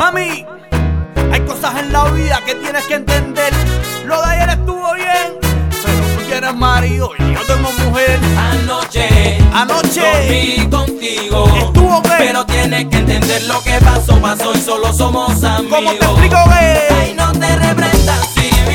Mami, hay cosas en la vida que tienes que entender. Lo de ayer estuvo bien, pero tú quieres marido y yo tengo mujer. Anoche dormí contigo. ¿Estuvo qué? Pero tienes que entender lo que pasó y solo somos amigos. ¿Cómo te explico qué? Ay, no te reprendas si